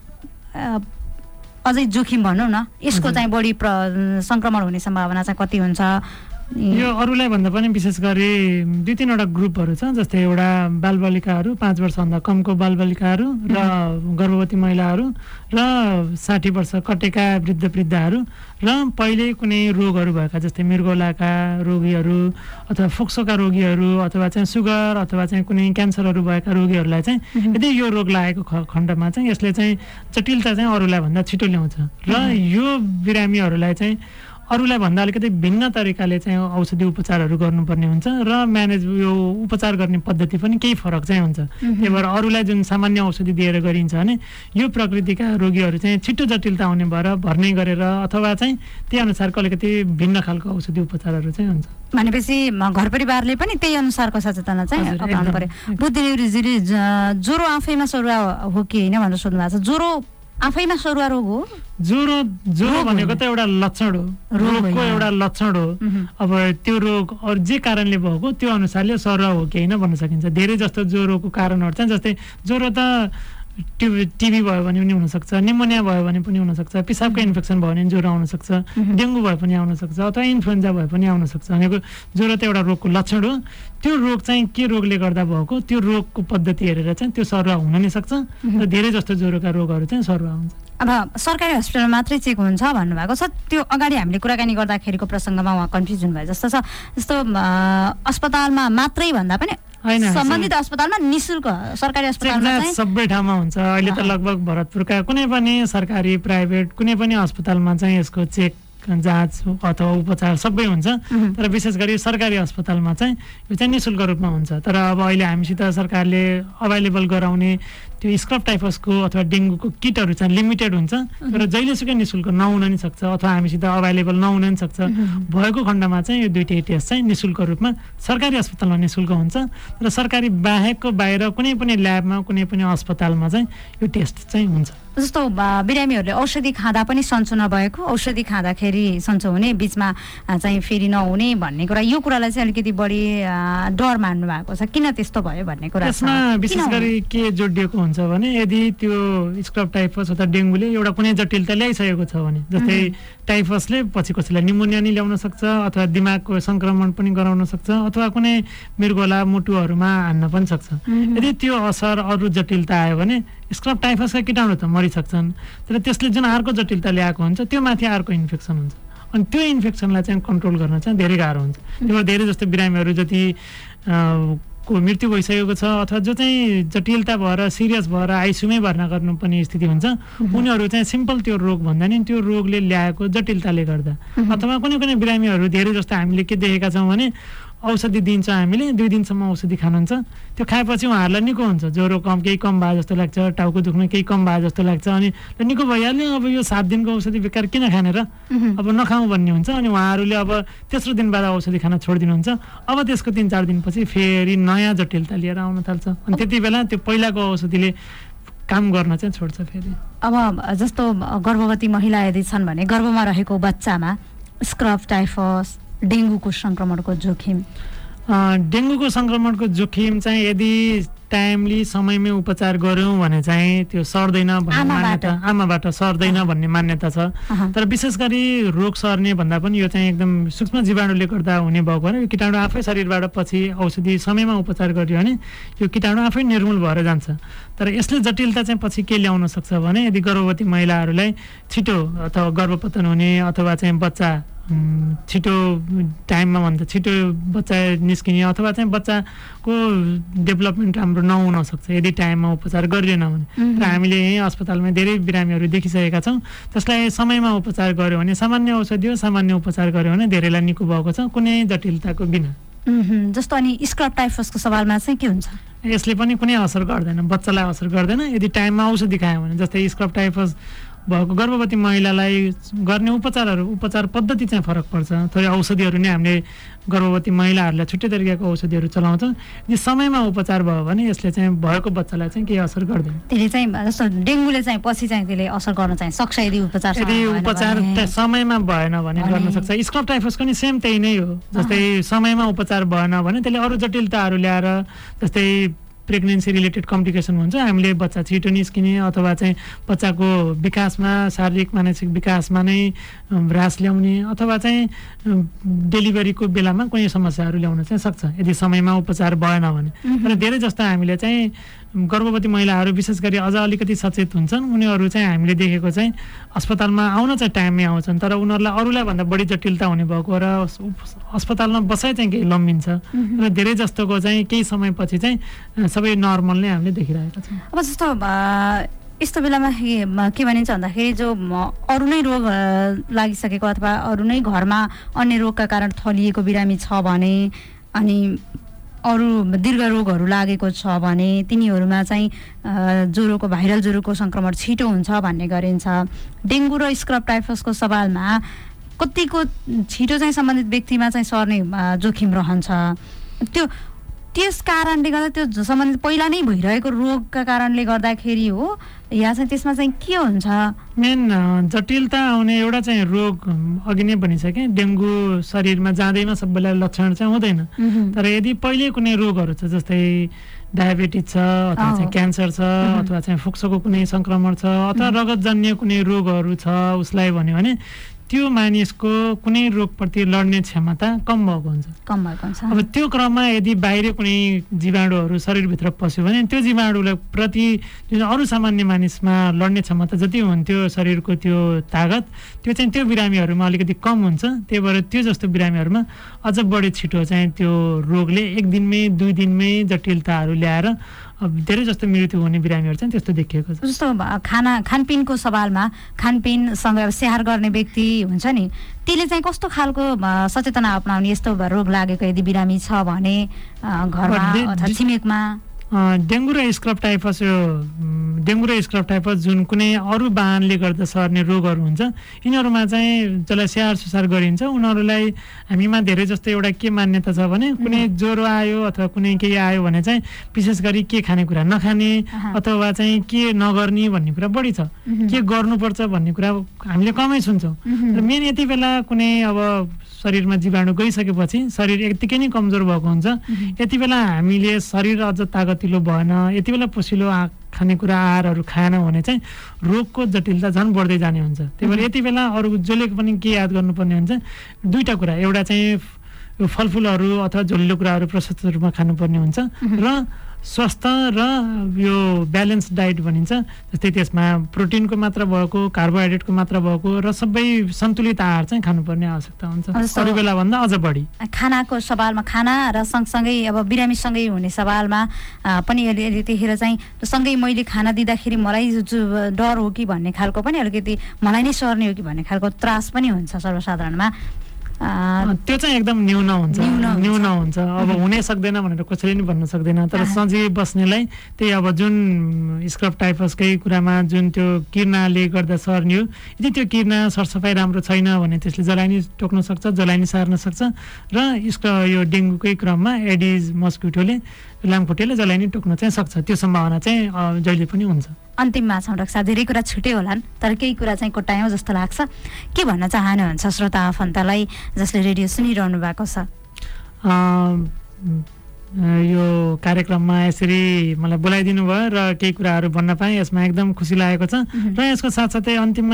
अझै जोखिम भनौँ न यसको चाहिँ बढी सङ्क्रमण हुने सम्भावना चाहिँ कति हुन्छ? यो अरूलाई भन्दा पनि विशेष गरी 2-3वटा ग्रुपहरू छ। जस्तै एउटा बालबालिकाहरू 5 वर्षभन्दा कमको बालबालिकाहरू र गर्भवती महिलाहरू र 60 वर्ष कटेका वृद्धहरू र पहिले कुनै रोगहरू भएका जस्तै मृगौलाका रोगीहरू अथवा फोक्सोका रोगीहरू अथवा चाहिँ सुगर अथवा चाहिँ कुनै क्यान्सरहरू भएका रोगीहरूलाई चाहिँ यदि यो रोग लागेको खण्डमा चाहिँ यसले चाहिँ जटिलता चाहिँ अरूलाई भन्दा छिटो ल्याउँछ र यो बिरामीहरूलाई चाहिँ अरूलाई भन्दा अलिकति भिन्न तरिकाले चाहिँ औषधि उपचारहरू गर्नुपर्ने हुन्छ र यो उपचार गर्ने पद्धति पनि केही फरक चाहिँ हुन्छ। त्यही भएर अरूलाई जुन सामान्य औषधि दिएर गरिन्छ भने यो प्रकृतिका रोगीहरू चाहिँ छिटो जटिलता आउने भएर भर्ने गरेर अथवा चाहिँ त्यही अनुसारको अलिकति भिन्न खालको औषधि उपचारहरू चाहिँ हुन्छ। भनेपछि घर परिवारले पनि त्यही अनुसारको सचेतना चाहिँ अपनाउनु पर्यो। बुद्धिदेवजीले ज्वरो आफैमा सरुवा हो कि होइन भनेर सोध्नु भएको छ। ज्वरो आफैमा सरुवा रोग हो? ज्वरो भनेको त एउटा लक्षण हो, रोगको एउटा लक्षण हो। अब त्यो रोग अरू जे कारणले भएको त्यो अनुसारले सरुवा हो कि होइन भन्न सकिन्छ। धेरै जस्तो ज्वरोको कारणहरू चाहिँ जस्तै ज्वरो त टिबी भयो भने पनि हुनसक्छ, निमोनिया भयो भने पनि हुनसक्छ, पिसाबको इन्फेक्सन भयो भने ज्वरो आउनसक्छ, डेङ्गु भए पनि आउनसक्छ अथवा इन्फ्लुएन्जा भए पनि आउनसक्छ। भनेको ज्वरो त एउटा रोगको लक्षण हो। त्यो रोग चाहिँ के रोगले गर्दा भएको त्यो रोगको पद्धति हेरेर चाहिँ त्यो सरुवा हुन नै सक्छ र धेरै जस्तो ज्वरोका रोगहरू चाहिँ सरुवा हुन्छ। अब सरकारी हस्पिटलमा मात्रै चेक हुन्छ भन्नुभएको छ, त्यो अगाडि हामीले कुराकानी गर्दाखेरिको प्रसङ्गमा उहाँ कन्फ्युजन भए जस्तो छ। जस्तो अस्पतालमा मात्रै भन्दा पनि सम्बन्धित अस्पतालमा निःशुल्क सरकारी अस्पतालमा सबै ठाउँमा हुन्छ। अहिले त लगभग भरतपुरका कुनै पनि सरकारी प्राइभेट कुनै पनि अस्पतालमा चाहिँ यसको चेक जाँच अथवा उपचार सबै हुन्छ। तर विशेष गरी सरकारी अस्पतालमा चाहिँ यो चाहिँ निःशुल्क रूपमा हुन्छ। तर अब अहिले हामीसित सरकारले अभाइलेबल गराउने त्यो स्क्रब टाइफसको अथवा डेङ्गुको किटहरू चाहिँ लिमिटेड हुन्छ, तर जहिलेसुकै निःशुल्क नहुन नि सक्छ अथवा हामीसित अभाइलेबल नहुन नि सक्छ। भएको खण्डमा चाहिँ यो दुईटै टेस्ट चाहिँ निःशुल्क रूपमा सरकारी अस्पतालमा निःशुल्क हुन्छ। र सरकारी बाहेकको बाहिर कुनै पनि ल्याबमा कुनै पनि अस्पतालमा चाहिँ यो टेस्ट चाहिँ हुन्छ। जस्तो बिरामीहरूले औषधि खाँदा पनि सन्चो नभएको, औषधि खाँदाखेरि सन्चो हुने, बिचमा चाहिँ फेरि नहुने भन्ने कुरा, यो कुरालाई चाहिँ अलिकति बढी डर मान्नु भएको छ। किन त्यस्तो भयो भन्ने कुरा यसमा विशेष गरी के जोडिएको हुन्छ भने यदि त्यो स्क्रब टाइफस अथवा डेङ्गुले एउटा कुनै जटिलता ल्याइसकेको छ भने, जस्तै टाइफसले पछि कसैलाई निमोनिया नि ल्याउन सक्छ अथवा दिमागको सङ्क्रमण पनि गराउन सक्छ अथवा कुनै मृगोला मुटुहरूमा हान्न पनि सक्छ। यदि त्यो असर अरू जटिलता आयो भने स्क्रब टाइफसका कीटाणु त मरिसक्छन्, तर त्यसले जुन अर्को जटिलता ल्याएको हुन्छ त्यो माथि अर्को इन्फेक्सन हुन्छ। अनि त्यो इन्फेक्सनलाई चाहिँ कन्ट्रोल गर्न चाहिँ धेरै गाह्रो हुन्छ। त्यो धेरै जस्तो बिरामीहरू जति को मृत्यु भइसकेको छ अथवा जो चाहिँ जटिलता भएर सिरियस भएर आइसियुमै भर्ना गर्नुपर्ने स्थिति हुन्छ, उनीहरू चाहिँ सिम्पल त्यो रोग भन्दा नि त्यो रोगले ल्याएको जटिलताले गर्दा अथवा कुनै कुनै बिरामीहरू धेरै जस्तो हामीले के देखेका छौँ भने औषधि दिन्छ हामीले, 2 दिनसम्म औषधि खानुहुन्छ, त्यो खाएपछि उहाँहरूलाई निको हुन्छ, ज्वरो केही कम भए जस्तो लाग्छ, टाउको दुख्न केही कम भए जस्तो लाग्छ, अनि निको भइहाल्यो, अब यो 7 दिनको औषधि बेकार किन खाने र अब नखाउँ भन्ने हुन्छ। अनि उहाँहरूले अब तेस्रो दिन बाद औषधि खान छोडिदिनुहुन्छ। अब त्यसको 3-4 दिनपछि फेरि नयाँ जटिलता लिएर आउन थाल्छ। अनि त्यति बेला त्यो पहिलाको औषधिले काम गर्न चाहिँ छोड्छ फेरि। अब जस्तो गर्भवती महिला यदि छन् भने गर्भमा रहेको बच्चामा स्क्रब टाइफस डेङ्गुको सङ्क्रमणको जोखिम, डेङ्गुको सङ्क्रमणको जोखिम चाहिँ यदि टाइमली समयमै उपचार गऱ्यौँ भने चाहिँ त्यो सर्दैन भन्ने मान्यता, आमाबाट सर्दैन भन्ने मान्यता छ। तर विशेष गरी रोग सर्ने भन्दा पनि यो चाहिँ एकदम सूक्ष्म जीवाणुले गर्दा हुने भएको भएर यो कीटाणु आफै शरीरबाट पछि औषधि समयमा उपचार गरियो भने यो कीटाणु आफै निर्मूल भएर जान्छ। तर यसले जटिलता चाहिँ पछि के ल्याउन सक्छ भने यदि गर्भवती महिलाहरूलाई छिटो अथवा गर्भपतन हुने अथवा चाहिँ बच्चा छिटो टाइममा भन्दा छिटो बच्चा निस्किने अथवा चाहिँ बच्चाको डेभलपमेन्ट राम्रो नहुन सक्छ यदि टाइममा उपचार गरिएन भने। र हामीले यहीँ अस्पतालमा धेरै बिरामीहरू देखिसकेका छौँ, त्यसलाई समयमा उपचार गर्यो भने सामान्य औषधि हो, सामान्य उपचार गर्यो भने धेरैलाई निको भएको छ कुनै जटिलताको बिना। जस्तो अनि स्क्रब टाइफसको सवालमा चाहिँ के हुन्छ? यसले पनि कुनै असर गर्दैन, बच्चालाई असर गर्दैन यदि टाइममा औषधि खायो भने। जस्तै स्क्रब टाइफस भएको गर्भवती महिलालाई गर्ने उपचार पद्धति चाहिँ फरक पर्छ। थोरै औषधिहरू नै हामीले गर्भवती महिलाहरूलाई छुट्टै तरिकाको औषधिहरू चलाउँछौँ। यदि समयमा उपचार भयो भने यसले चाहिँ भएको बच्चालाई चाहिँ केही असर गर्दैन। त्यसले चाहिँ जस्तो डेङ्गुले चाहिँ पछि चाहिँ त्यसले असर गर्न चाहिँ सक्छ यदि उपचार समयमा भएन भने गर्न सक्छ। स्क्रब टाइफसको नि सेम त्यही नै हो। जस्तै समयमा उपचार भएन भने त्यसले अरू जटिलताहरू ल्याएर जस्तै प्रेग्नेन्सी रिलेटेड कम्प्लिकेसन हुन्छ, हामीले बच्चा छिटो निस्किने अथवा चाहिँ बच्चाको विकासमा शारीरिक मानसिक विकासमा नै ह्रास ल्याउने अथवा चाहिँ डेलिभरीको बेलामा कुनै समस्याहरू ल्याउन चाहिँ सक्छ यदि समयमा उपचार भएन भने। तर धेरै जस्तो हामीले चाहिँ गर्भवती महिलाहरू विशेष गरी अझ अलिकति सचेत हुन्छन्, उनीहरू चाहिँ हामीले देखेको चाहिँ अस्पतालमा आउन चाहिँ टाइममै आउँछन्, तर उनीहरूलाई अरूलाई भन्दा बढी जटिलता हुने भएको र अस्पतालमा बसाइ चाहिँ केही लम्बिन्छ र धेरै जस्तोको चाहिँ केही समयपछि चाहिँ सबै नर्मल नै हामीले देखिरहेका छौँ। अब जस्तो यस्तो बेलामा के भनिन्छ भन्दाखेरि जो अरू नै रोग लागिसकेको अथवा अरू नै घरमा अन्य रोगका कारण थलिएको बिरामी छ भने अनि अरू दीर्घ रोगहरू लागेको छ भने तिनीहरूमा चाहिँ ज्वरोको भाइरल ज्वरोको सङ्क्रमण छिटो हुन्छ भन्ने गरिन्छ। डेङ्गु र स्क्रब टाइफसको सवालमा कतिको छिटो चाहिँ सम्बन्धित व्यक्तिमा चाहिँ सर्ने जोखिम रहन्छ, त्यस कारणले गर्दा त्यो सम्बन्धित पहिला नै भइरहेको रोगका कारणले गर्दाखेरि हो या चाहिँ त्यसमा चाहिँ के हुन्छ? मेन जटिलता आउने एउटा चाहिँ रोग अघि नै भनिसकेँ, डेङ्गु शरीरमा जाँदैमा सबैलाई लक्षण चाहिँ हुँदैन। तर यदि पहिले कुनै रोगहरू छ जस्तै डायबिटिज छ अथवा चाहिँ क्यान्सर छ अथवा चाहिँ फुक्सोको कुनै सङ्क्रमण छ अथवा रगतजन्य कुनै रोगहरू छ उसलाई भन्यो भने त्यो मानिसको कुनै रोगप्रति लड्ने क्षमता कम भएको हुन्छ। अब त्यो क्रममा यदि बाहिर कुनै जीवाणुहरू शरीरभित्र पस्यो भने त्यो जीवाणुलाई प्रति जुन अरू सामान्य मानिसमा लड्ने क्षमता जति हुन्थ्यो शरीरको त्यो तागत त्यो चाहिँ त्यो बिरामीहरूमा अलिकति कम हुन्छ। त्यही भएर त्यो जस्तो बिरामीहरूमा अझ बढी छिटो चाहिँ त्यो रोगले 1 दिनमै 2 दिनमै जटिलताहरू ल्याएर धेरै जस्तो मृत्यु हुने बिरामीहरू चाहिँ त्यस्तो देखिएको छ। जस्तो खानपिनको सवालमा खानपिनसँग स्याहार गर्ने व्यक्ति हुन्छ नि, त्यसले चाहिँ कस्तो खालको सचेतना अपनाउने यस्तो रोग लागेको यदि बिरामी छ भने घरमा अथवा छिमेकमा? डेङ्गु र स्क्रब टाइफस जुन कुनै अरू वाहनले गर्दा सर्ने रोगहरू हुन्छ, यिनीहरूमा चाहिँ जसलाई स्याहार सुसार गरिन्छ उनीहरूलाई हामीमा धेरै जस्तो एउटा के मान्यता छ भने कुनै ज्वरो आयो अथवा कुनै केही आयो भने चाहिँ विशेष गरी के खानेकुरा नखाने अथवा चाहिँ के नगर्ने भन्ने कुरा बढी छ, के गर्नुपर्छ भन्ने कुरा हामीले कमै सुन्छौँ। र मेन यति बेला कुनै अब शरीरमा जीवाणु गइसकेपछि शरीर यतिकै नै कमजोर भएको हुन्छ, यति बेला हामीले शरीर अझ तागतिलो भएन, यति बेला पोसिलो खानेकुरा आहारहरू खाएन भने चाहिँ रोगको जटिलता झन् बढ्दै जाने हुन्छ। त्यही भएर यति बेला अरू जसले पनि के याद गर्नुपर्ने हुन्छ, दुईवटा कुरा, एउटा चाहिँ फलफुलहरू अथवा झोलिलो कुराहरू प्रशस्त रूपमा खानुपर्ने हुन्छ र स्वस्थ र यो ब्यालेन्स डाइट भनिन्छ, जस्तै त्यसमा प्रोटिनको मात्रा भएको, कार्बोहाइड्रेटको मात्रा भएको र सबै सन्तुलित आहार चाहिँ खानुपर्ने आवश्यकता हुन्छ अरू बेलाभन्दा अझ बढी। खानाको सवालमा खाना र सँगसँगै अब बिरामीसँगै हुने सवालमा पनि यतिखेर चाहिँ सँगै मैले खाना दिँदाखेरि मलाई डर हो कि भन्ने खालको पनि अलिकति मलाई नै सर्ने हो कि भन्ने खालको त्रास पनि हुन्छ सर्वसाधारणमा। त्यो चाहिँ एकदम न्यून हुन्छ। अब हुनै सक्दैन भनेर कसैले नि भन्न सक्दैन, तर सजिलै बस्नेलाई त्यही अब जुन स्क्रब टाइफसकै कुरामा जुन त्यो किर्नाले गर्दा सर्ने हो, यदि त्यो किर्ना सरसफाइ राम्रो छैन भने त्यसले जलाइनी टोक्न सक्छ, जलाइनी सार्न सक्छ र यो डेङ्गुकै क्रममा एडिज मस्किटोले लामखुट्टेले जलाइनी टोक्न चाहिँ सक्छ, त्यो सम्भावना चाहिँ जहिले पनि हुन्छ। अन्तिममा छौँ डाक्टर साहब, धेरै कुरा छुट्यो होलान् तर केही कुरा चाहिँ कोट्यायौँ जस्तो लाग्छ, के भन्न चाहनुहुन्छ श्रोता आफन्तलाई जसले रेडियो सुनिरहनु भएको छ? यो कार्यक्रममा यसरी मलाई बोलाइदिनु भयो र केही कुराहरू भन्न पाएँ, यसमा एकदम खुसी लागेको छ। र यसको साथसाथै अन्तिममा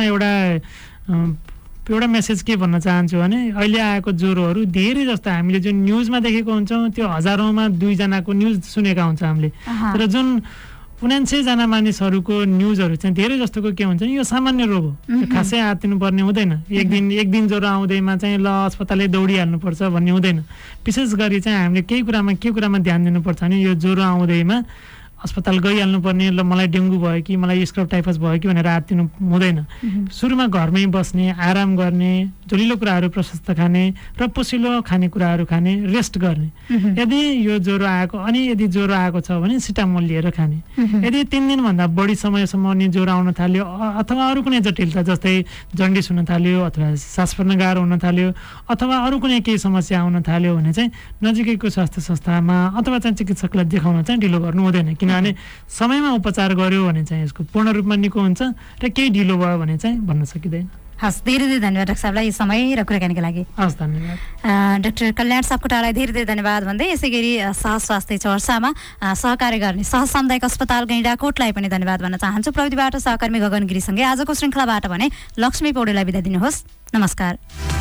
एउटा मेसेज के भन्न चाहन्छु भने अहिले आएको ज्वरोहरू धेरै जस्तो हामीले जुन न्युजमा देखेको हुन्छौँ त्यो हजारौँमा 2 जनाको न्युज सुनेका हुन्छ हामीले, तर जुन 79 जना मानिसहरूको न्युजहरू चाहिँ धेरै जस्तोको के हुन्छ नि यो सामान्य रोग हो, खासै आत्तिनुपर्ने हुँदैन, एक दिन ज्वरो आउँदैमा चाहिँ ल अस्पतालले दौडिहाल्नुपर्छ भन्ने हुँदैन। विशेष गरी चाहिँ हामीले के कुरामा ध्यान दिनुपर्छ भने यो ज्वरो आउँदैमा अस्पताल गइहाल्नुपर्ने, ल मलाई डेङ्गु भयो कि मलाई स्क्रब टाइफस भयो कि भनेर आत्तिनु हुँदैन। सुरुमा घरमै बस्ने, आराम गर्ने, झोलिलो कुराहरू प्रशस्त खाने र पोसिलो खानेकुराहरू खाने, रेस्ट गर्ने। यदि यो ज्वरो आएको छ भने सिटामोल लिएर खाने। यदि 3 दिनभन्दा बढी समयसम्म नि ज्वरो आउन थाल्यो अथवा अरू कुनै जटिलता जस्तै जन्डिस हुन थाल्यो अथवा सास फेर्न गाह्रो हुन थाल्यो अथवा अरू कुनै केही समस्या आउन थाल्यो भने चाहिँ नजिकैको स्वास्थ्य संस्थामा अथवा चाहिँ चिकित्सकलाई देखाउन चाहिँ ढिलो गर्नु हुँदैन, किनभने समयमा उपचार गर्यो भने चाहिँ यसको पूर्ण रूपमा निको हुन्छ र केही ढिलो भयो भने चाहिँ भन्न सकिँदैन। हस्, धेरै धन्यवाद डाक्टर साहबलाई समय र कुराकानीको लागि। हस्, धन्यवाद। डाक्टर कल्याण सापकोटालाई धेरै धन्यवाद भन्दै यसै गरी सहज स्वास्थ्य चर्चामा सहकार्य गर्ने सहज सामुदायिक अस्पताल गैंडाकोटलाई पनि धन्यवाद भन्न चाहन्छु। प्रविधिबाट सहकर्मी गगन गिरीसँगै आजको श्रृङ्खलाबाट भने लक्ष्मी पौडेललाई बिदा दिनुहोस्। नमस्कार।